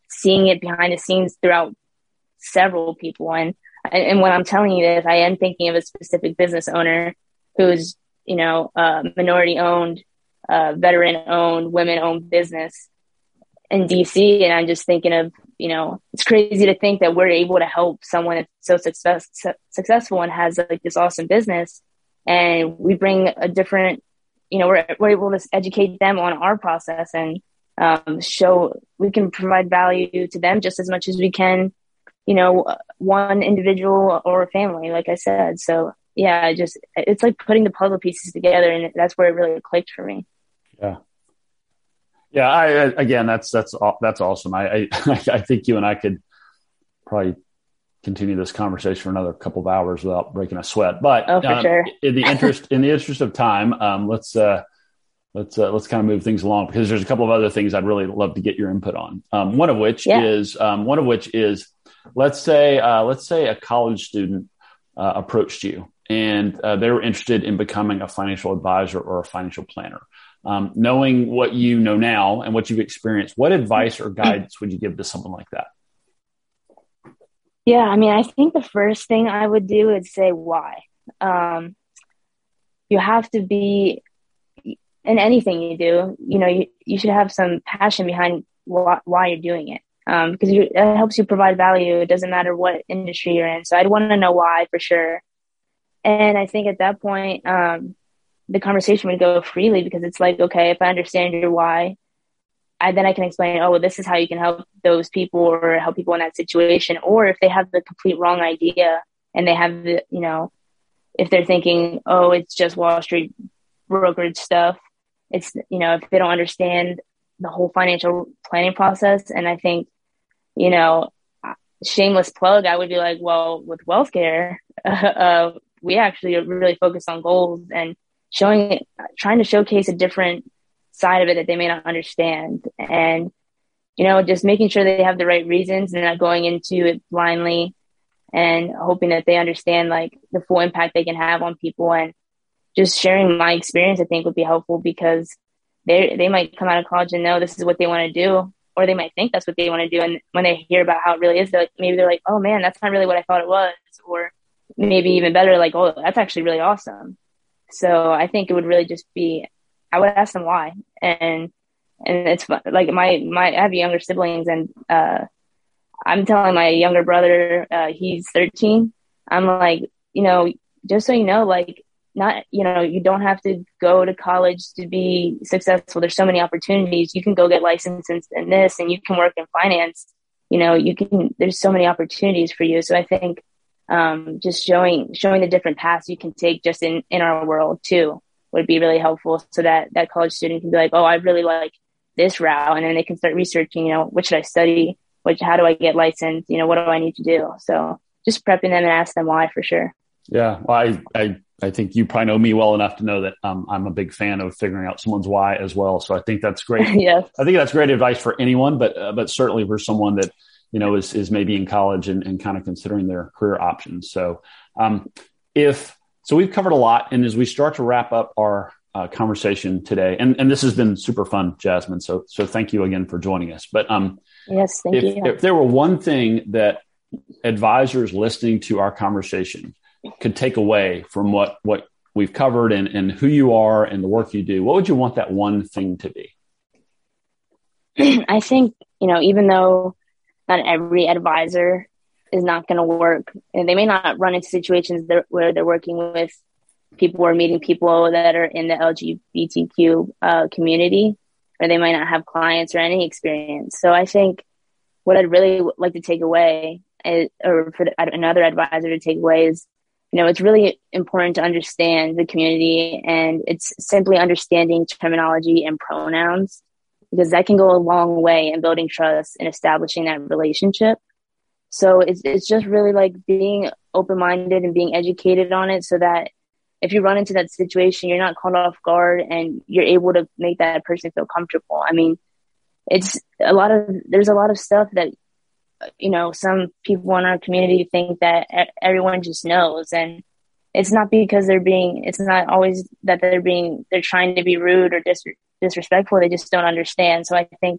seeing it behind the scenes throughout several people. And, and when I'm telling you this, I am thinking of a specific business owner who's, you know, uh, minority owned, uh, veteran owned, women owned business in D C. And I'm just thinking of, you know, it's crazy to think that we're able to help someone that's so success, su- successful and has like this awesome business. And we bring a different, you know, we're, we're able to educate them on our process and um, show we can provide value to them just as much as we can, you know, one individual or a family, like I said. So yeah, just, it's like putting the puzzle pieces together, and that's where it really clicked for me. Yeah. Yeah. I, again, that's, that's, that's awesome. I, I, I think you and I could probably continue this conversation for another couple of hours without breaking a sweat, but oh, for um, sure. in the interest, in the interest of time, um, let's, uh, let's, uh, let's kind of move things along, because there's a couple of other things I'd really love to get your input on. Um, one of which yeah. is, um, one of which is, let's say, uh, let's say a college student uh, approached you and uh, they were interested in becoming a financial advisor or a financial planner. Um, knowing what you know now and what you've experienced, what advice or guidance would you give to someone like that? Yeah, I mean, I think the first thing I would do is say why. Um, you have to be, in anything you do, you know, you, you should have some passion behind wh- why you're doing it, um, because you, it helps you provide value. It doesn't matter what industry you're in. So I'd want to know why for sure. And I think at that point, um, the conversation would go freely, because it's like, okay, if I understand your why, I, then I can explain, oh, well, this is how you can help those people or help people in that situation. Or if they have the complete wrong idea and they have the, you know, if they're thinking, oh, it's just Wall Street brokerage stuff, it's, you know, if they don't understand the whole financial planning process. And I think, you know, shameless plug, I would be like, well, with WealthCare, uh, we actually are really focused on goals and showing, trying to showcase a different side of it that they may not understand. And, you know, just making sure they have the right reasons and not going into it blindly, and hoping that they understand like the full impact they can have on people. And just sharing my experience, I think, would be helpful, because they they might come out of college and know this is what they want to do, or they might think that's what they want to do. And when they hear about how it really is, they're like, maybe they're like, oh man, that's not really what I thought it was. Or maybe even better, like, oh, that's actually really awesome. So I think it would really just be, I would ask them why. And, and it's like my, my, I have younger siblings, and, uh, I'm telling my younger brother, uh, he's thirteen. I'm like, you know, just so you know, like, not, you know, you don't have to go to college to be successful. There's so many opportunities. You can go get licensed in, in this, and you can work in finance. You know, you can, there's so many opportunities for you. So I think, um, just showing, showing the different paths you can take just in, in our world too would be really helpful, so that that college student can be like, oh, I really like this route. And then they can start researching, you know, what should I study? Which, how do I get licensed? You know, what do I need to do? So just prepping them and ask them why for sure. Yeah. Well, I, I, I think you probably know me well enough to know that um, I'm a big fan of figuring out someone's why as well. So I think that's great. Yes. I think that's great advice for anyone, but, uh, but certainly for someone that, you know, is, is maybe in college and, and kind of considering their career options. So um, if, so we've covered a lot. And as we start to wrap up our uh, conversation today, and, and this has been super fun, Jasmine. So, so thank you again for joining us. But um, yes, thank if, you. if there were one thing that advisors listening to our conversation could take away from what, what we've covered and, and who you are and the work you do, what would you want that one thing to be? I think, you know, even though not every advisor is not going to work, and they may not run into situations that, where they're working with people or meeting people that are in the L G B T Q uh, community, or they might not have clients or any experience. So I think what I'd really like to take away is, or for the, another advisor to take away is, you know, it's really important to understand the community, and it's simply understanding terminology and pronouns, because that can go a long way in building trust and establishing that relationship. So it's it's just really like being open-minded and being educated on it, so that if you run into that situation, you're not caught off guard and you're able to make that person feel comfortable. I mean, it's a lot of, there's a lot of stuff that, you know, some people in our community think that everyone just knows, and it's not because they're being, it's not always that they're being, they're trying to be rude or dis- disrespectful. They just don't understand. So I think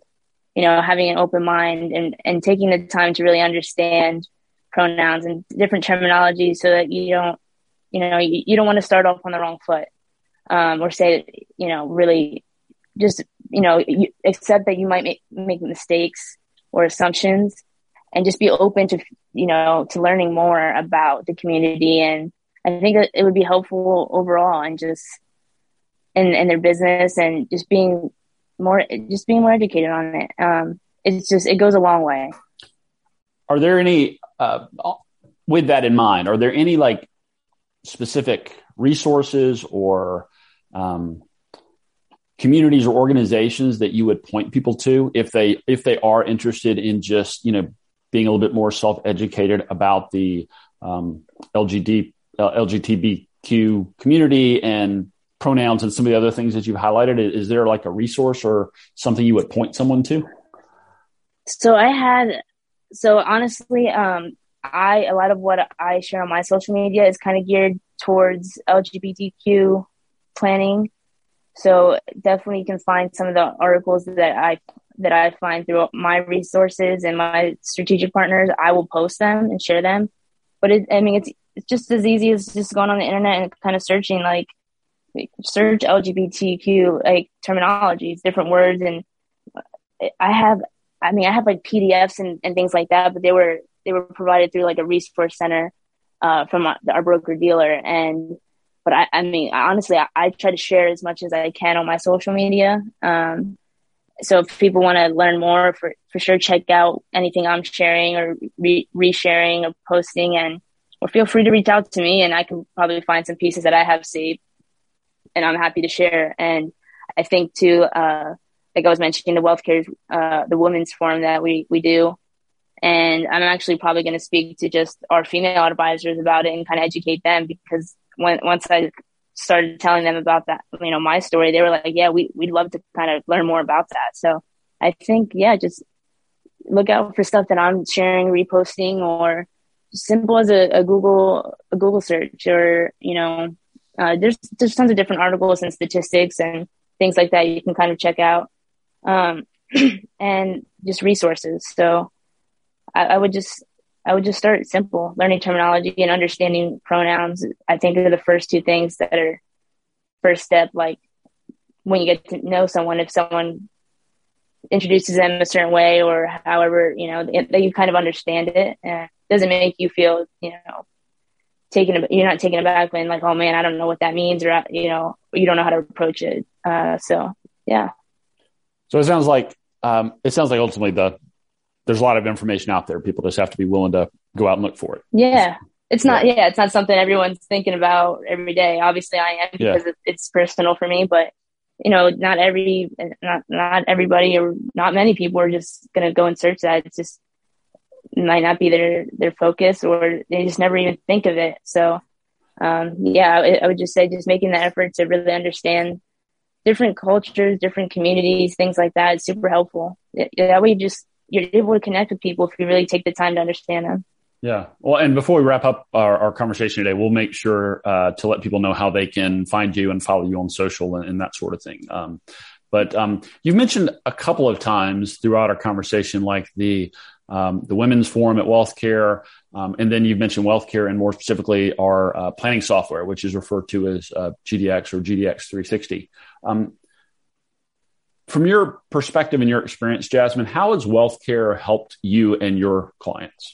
you know, having an open mind and, and taking the time to really understand pronouns and different terminology so that you don't, you know, you, you don't want to start off on the wrong foot, um, or say, you know, really just, you know, you accept that you might make, make mistakes or assumptions and just be open to, you know, to learning more about the community. And I think it would be helpful overall and just in, in their business and just being more, just being more educated on it. Um, it's just, it goes a long way. Are there any, uh, with that in mind, are there any like specific resources or, um, communities or organizations that you would point people to if they, if they are interested in just, you know, being a little bit more self-educated about the, um, L G B T Q community and pronouns and some of the other things that you've highlighted? Is there like a resource or something you would point someone to? So I had, so honestly, um, I, a lot of what I share on my social media is kind of geared towards L G B T Q planning. So definitely you can find some of the articles that I, that I find through my resources and my strategic partners. I will post them and share them. But it, I mean, it's, it's just as easy as just going on the internet and kind of searching, like search L G B T Q, like terminologies, different words. And I have, I mean, I have like P D Fs and, and things like that, but they were, they were provided through like a resource center, uh, from our, our broker dealer. And, but I, I mean, honestly, I, I try to share as much as I can on my social media. Um, so if people want to learn more, for, for sure, check out anything I'm sharing or re- resharing or posting, and, or feel free to reach out to me and I can probably find some pieces that I have saved and I'm happy to share. And I think too, uh, like I was mentioning, the Wealth Cares, uh, the women's forum that we, we do. And I'm actually probably going to speak to just our female advisors about it and kind of educate them, because when, once I started telling them about that, you know, my story, they were like, yeah, we, we'd love to kind of learn more about that. So I think, yeah, just look out for stuff that I'm sharing, reposting, or simple as a, a Google, a Google search, or, you know, uh, there's, there's tons of different articles and statistics and things like that you can kind of check out, um, and just resources. So I, I would just, I would just start simple, learning terminology and understanding pronouns. I think are the first two things that are first step. Like when you get to know someone, if someone introduces them a certain way or however, you know, that you kind of understand it, and it doesn't make you feel, you know, taken, you're not taken aback when like, oh man, I don't know what that means, or, you know, you don't know how to approach it. Uh, so yeah. So it sounds like, um, it sounds like ultimately the, there's a lot of information out there. People just have to be willing to go out and look for it. Yeah. It's not, yeah, it's not something everyone's thinking about every day. Obviously I am, because yeah. it's personal for me, but you know, not every, not, not everybody or not many people are just going to go and search that. It's just, it might not be their, their focus, or they just never even think of it. So, um, yeah, I, I would just say just making the effort to really understand different cultures, different communities, things like that is super helpful. It, that way you just, you're able to connect with people if you really take the time to understand them. Yeah. Well, and before we wrap up our, our conversation today, we'll make sure uh, to let people know how they can find you and follow you on social and, and that sort of thing. Um, but um, you've mentioned a couple of times throughout our conversation, like the um, the women's forum at Wealth Care, um, and then you've mentioned Wealth Care and more specifically our uh, planning software, which is referred to as uh, G D X or G D X three sixty. Um, From your perspective and your experience, Jasmine, how has Wealth Care helped you and your clients?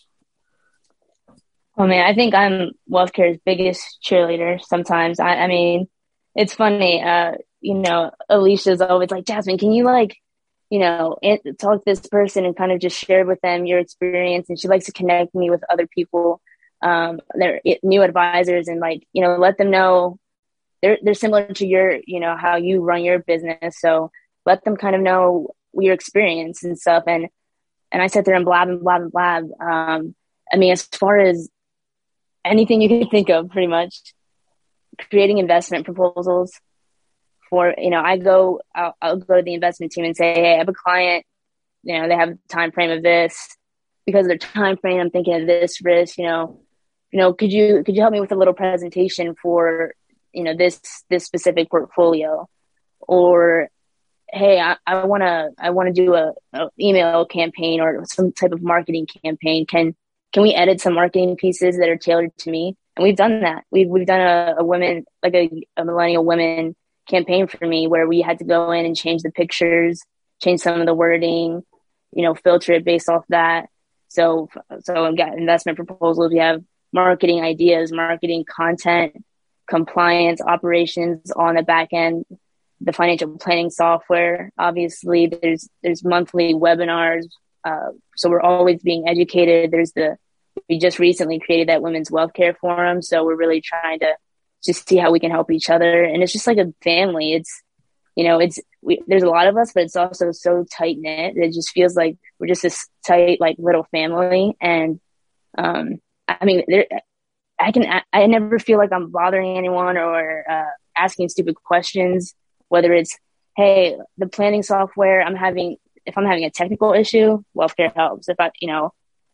Oh man, I think I'm Wealth Care's biggest cheerleader sometimes. I, I mean, it's funny, uh, you know, Alicia's always like, Jasmine, can you like, you know, talk to this person and kind of just share with them your experience? And she likes to connect me with other people, um, they're new advisors, and like, you know, let them know they're, they're similar to your, you know, how you run your business. So let them kind of know your experience and stuff. And, and I sit there and blab and blab and blab. Um, I mean, as far as anything you can think of, pretty much creating investment proposals for, you know, I go, I'll, I'll go to the investment team and say, hey, I have a client, you know, they have a time frame of this. Because of their time frame, I'm thinking of this risk, you know, you know, could you, could you help me with a little presentation for, you know, this, this specific portfolio? Or, hey, I, I want to, I want to do a, a email campaign or some type of marketing campaign. Can, can we edit some marketing pieces that are tailored to me? And we've done that. We've, we've done a, a women, like a, a millennial women campaign for me where we had to go in and change the pictures, change some of the wording, you know, filter it based off that. So, so I've got investment proposals. We have marketing ideas, marketing content, compliance, operations on the back end, the financial planning software. Obviously, there's there's monthly webinars, uh, so we're always being educated. There's the we just recently created that women's wealth care forum, so we're really trying to just see how we can help each other. And it's just like a family. It's you know, it's we, there's a lot of us, but it's also so tight knit. It just feels like we're just this tight, like little family. And um, I mean, there, I can I, I never feel like I'm bothering anyone or uh, asking stupid questions. Whether it's, hey, the planning software, I'm having, if I'm having a technical issue, WealthCare helps. If I, you know,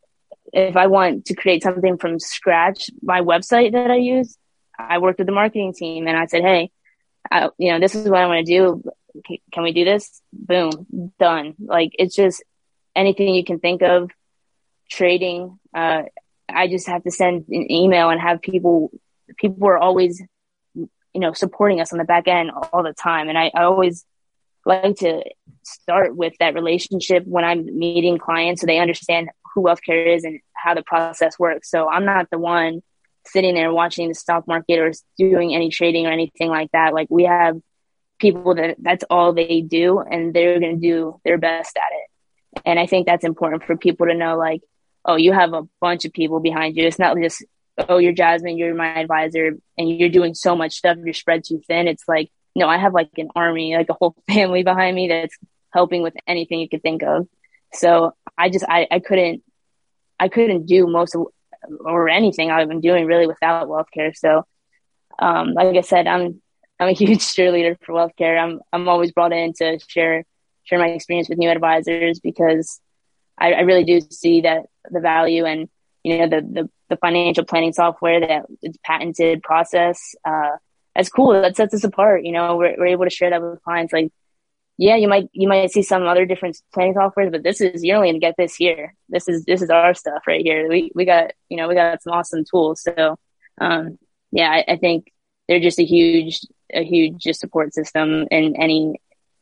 if I want to create something from scratch, my website that I use, I worked with the marketing team and I said, hey, I, you know, this is what I want to do. Can we do this? Boom, done. Like, it's just anything you can think of, trading. Uh, I just have to send an email and have people, people are always, you know, supporting us on the back end all the time. And I, I always like to start with that relationship when I'm meeting clients so they understand who WealthCare is and how the process works. So I'm not the one sitting there watching the stock market or doing any trading or anything like that. Like, we have people that that's all they do and they're going to do their best at it. And I think that's important for people to know, like, oh, you have a bunch of people behind you. It's not just, oh, you're Jasmine, you're my advisor, and you're doing so much stuff, you're spread too thin. It's like, no, I have like an army, like a whole family behind me that's helping with anything you could think of. So I just, I, I couldn't, I couldn't do most of, or anything I've been doing really without WealthCare. So, um, like I said, I'm, I'm a huge cheerleader for WealthCare. I'm, I'm always brought in to share, share my experience with new advisors because I, I really do see that the value and, you know, the, the, the financial planning software that it's patented process. Uh, that's cool. That sets us apart. You know, we're, we're able to share that with clients. Like, yeah, you might, you might see some other different planning softwares, but this is, you're only going to get this here. This is, this is our stuff right here. We, we got, you know, we got some awesome tools. So, um, yeah, I, I think they're just a huge, a huge just support system in any,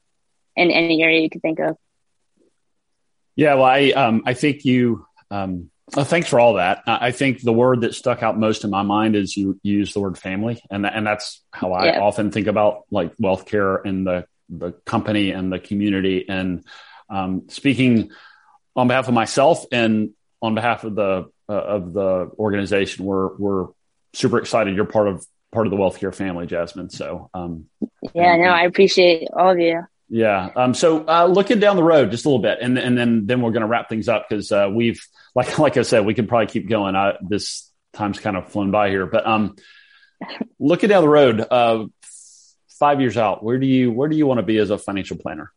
in any area you could think of. Yeah. Well, I, um, I think you, um, well, thanks for all that. I think the word that stuck out most in my mind is you, you use the word family. And, and that's how I yeah. often think about like WealthCare and the, the company and the community. And um, speaking on behalf of myself and on behalf of the, uh, of the organization, we're, we're super excited. You're part of, part of the WealthCare family, Jasmine. So, um, yeah, and, no, I appreciate all of you. Yeah. Um, so, uh, looking down the road just a little bit and, and then, then we're going to wrap things up because, uh, we've, like, like I said, we could probably keep going. I, this time's kind of flown by here, but, um, looking down the road, uh, five years out, where do you, where do you want to be as a financial planner?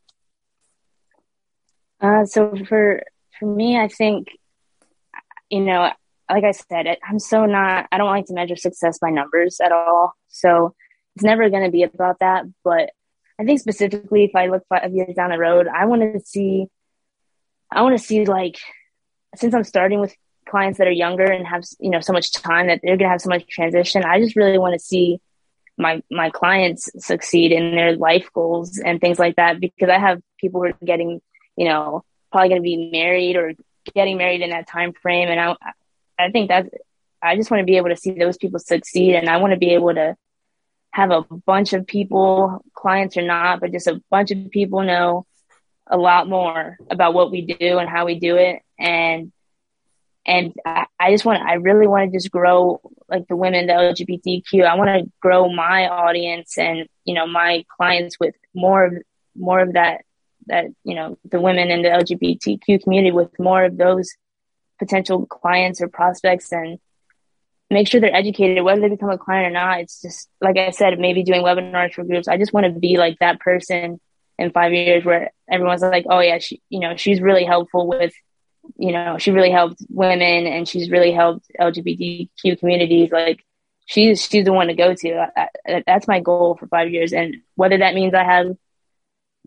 Uh, so for, for me, I think, you know, like I said, it, I'm so not, I don't like to measure success by numbers at all. So it's never going to be about that, but I think specifically, if I look five years down the road, I want to see, I want to see like, since I'm starting with clients that are younger and have, you know, so much time that they're going to have so much transition, I just really want to see my, my clients succeed in their life goals and things like that, because I have people who are getting, you know, probably going to be married or getting married in that time frame. And I, I think that I just want to be able to see those people succeed. And I want to be able to have a bunch of people, clients or not, but just a bunch of people know a lot more about what we do and how we do it. And, and I, I just want, I really want to just grow like the women, the L G B T Q. I want to grow my audience and, you know, my clients with more of, more of that, that, you know, the women in the L G B T Q community with more of those potential clients or prospects, and make sure they're educated, whether they become a client or not. It's just, like I said, maybe doing webinars for groups. I just want to be like that person in five years where everyone's like, oh yeah, she, you know, she's really helpful with, you know, she really helped women and she's really helped L G B T Q communities. Like she's, she's the one to go to. I, I, that's my goal for five years. And whether that means I have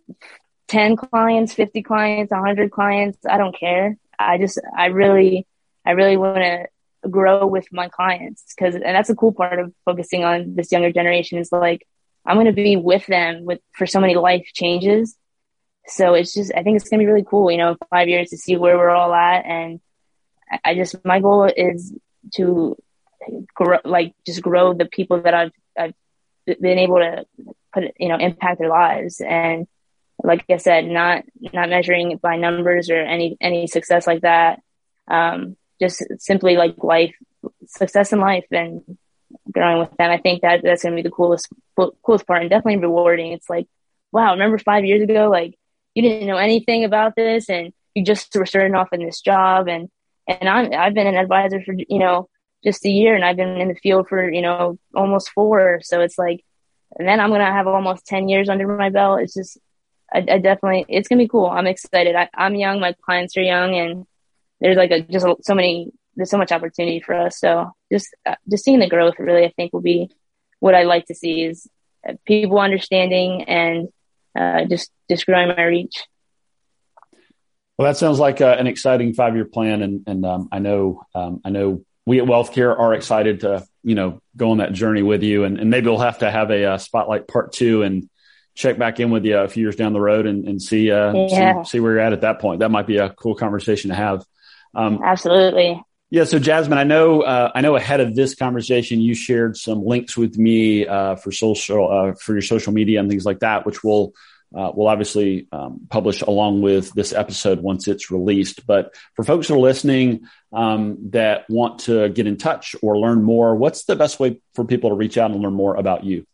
ten clients, fifty clients, one hundred clients. I don't care. I just, I really, I really want to grow with my clients, because, and that's the cool part of focusing on this younger generation, is like, I'm going to be with them with, for so many life changes. So it's just, I think it's going to be really cool, you know, five years to see where we're all at. And I just, my goal is to grow, like just grow the people that I've, I've been able to put, you know, impact their lives. And like I said, not, not measuring it by numbers or any, any success like that. Um, just simply like life, success in life and growing with them. I think that that's going to be the coolest, coolest part, and definitely rewarding. It's like, wow, remember five years ago, like you didn't know anything about this and you just were starting off in this job. And, and I'm, I've been an advisor for, you know, just a year, and I've been in the field for, you know, almost four. So it's like, and then I'm going to have almost ten years under my belt. It's just, I, I definitely, it's going to be cool. I'm excited. I, I'm young. My clients are young, and there's like a, just so many, there's so much opportunity for us. So just, uh, just seeing the growth really, I think will be what I like to see, is people understanding and uh, just, just growing my reach. Well, that sounds like uh, an exciting five-year plan. And, and um, I know, um, I know we at WealthCare are excited to, you know, go on that journey with you, and, and maybe we'll have to have a, uh spotlight part two and check back in with you a few years down the road and, and see, uh, yeah. see, see where you're at at that point. That might be a cool conversation to have. Um, Absolutely. Yeah. So Jasmine, I know, uh, I know ahead of this conversation, you shared some links with me, uh, for social, uh, for your social media and things like that, which we'll, uh, we'll obviously, um, publish along with this episode once it's released. But for folks that are listening, um, that want to get in touch or learn more, what's the best way for people to reach out and learn more about you?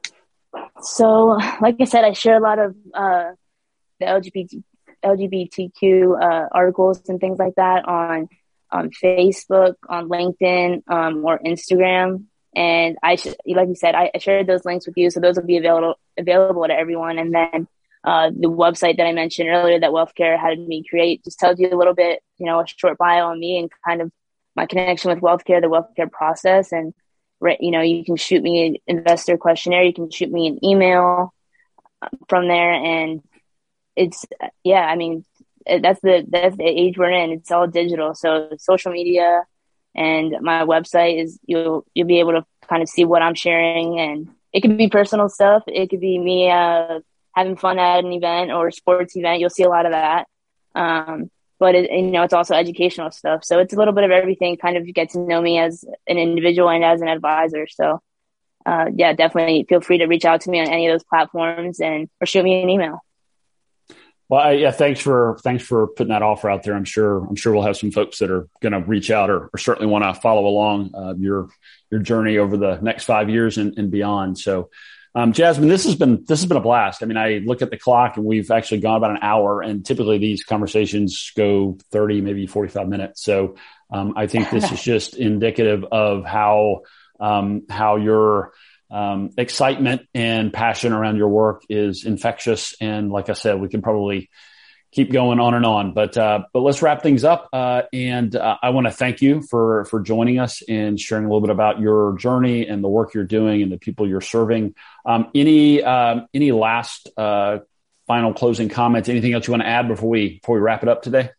So, like I said, I share a lot of, uh, the L G B T L G B T Q uh, articles and things like that on on Facebook, on LinkedIn, um, or Instagram. And I, sh- like you said, I, I shared those links with you, so those will be available available to everyone. And then uh, the website that I mentioned earlier that WealthCare had me create just tells you a little bit, you know, a short bio on me and kind of my connection with WealthCare, the WealthCare process. And you know, you can shoot me an investor questionnaire, you can shoot me an email from there, and it's, yeah, I mean, that's the, that's the age we're in. It's all digital. So social media and my website is, you'll, you'll be able to kind of see what I'm sharing, and it could be personal stuff. It could be me, uh, having fun at an event or a sports event. You'll see a lot of that. Um, but it, you know, it's also educational stuff. So it's a little bit of everything, kind of get to know me as an individual and as an advisor. So, uh, yeah, definitely feel free to reach out to me on any of those platforms and, or shoot me an email. Well, I, yeah, thanks for thanks for putting that offer out there. I'm sure I'm sure we'll have some folks that are going to reach out or, or certainly want to follow along uh, your your journey over the next five years and, and beyond. So, um, Jasmine, this has been this has been a blast. I mean, I look at the clock and we've actually gone about an hour, and typically these conversations go thirty, maybe forty-five minutes. So, um, I think this is just indicative of how um, how your Um, excitement and passion around your work is infectious. And like I said, we can probably keep going on and on, but, uh, but let's wrap things up. Uh, and, uh, I want to thank you for, for joining us and sharing a little bit about your journey and the work you're doing and the people you're serving. Um, any, um, any last, uh, final closing comments, anything else you want to add before we, before we wrap it up today?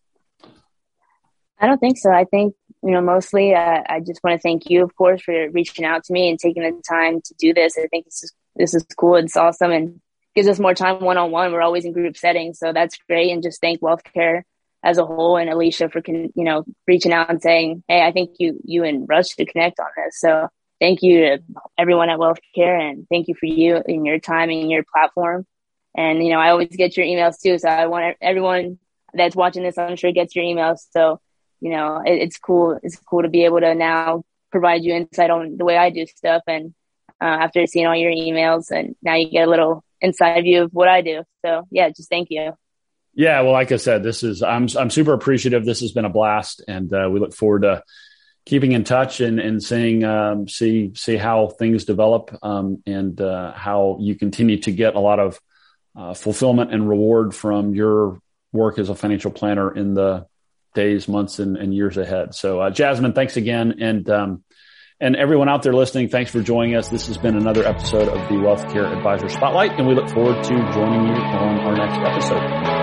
I don't think so. I think, you know, mostly uh, I just want to thank you, of course, for reaching out to me and taking the time to do this. I think this is, this is cool. It's awesome and gives us more time one-on-one. We're always in group settings, so that's great. And just thank WealthCare as a whole and Alicia for, you know, reaching out and saying, hey, I think you, you and Russ should connect on this. So thank you to everyone at WealthCare, and thank you for you and your time and your platform. And, you know, I always get your emails too. So I want everyone that's watching this, I'm sure, gets your emails. So, you know, it, it's cool. It's cool to be able to now provide you insight on the way I do stuff. And uh, after seeing all your emails, and now you get a little inside view of what I do. So yeah, just thank you. Yeah. Well, like I said, this is, I'm, I'm super appreciative. This has been a blast, and uh, we look forward to keeping in touch and, and seeing, um, see, see how things develop, um, and uh, how you continue to get a lot of uh, fulfillment and reward from your work as a financial planner in the days, months, and, and years ahead. So, uh, Jasmine, thanks again. And, um, And everyone out there listening, thanks for joining us. This has been another episode of the Wealth Care Advisor Spotlight, and we look forward to joining you on our next episode.